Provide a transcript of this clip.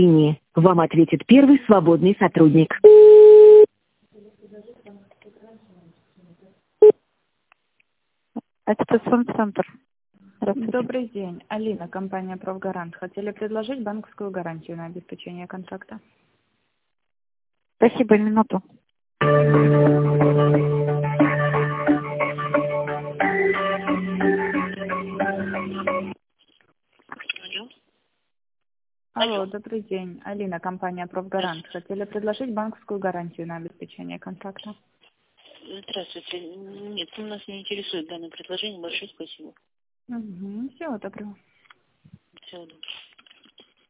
Вам ответит первый свободный сотрудник. Экспресс-центр. Здравствуйте. Добрый день. Алина, компания «Профгарант». Хотели предложить банковскую гарантию на обеспечение контракта. Спасибо, минуту. Алло, добрый день. Алина, компания «Профгарант». Хотели предложить банковскую гарантию на обеспечение контракта. Здравствуйте. Нет, нас не интересует данное предложение. Большое спасибо. Всего доброго. Всего доброго.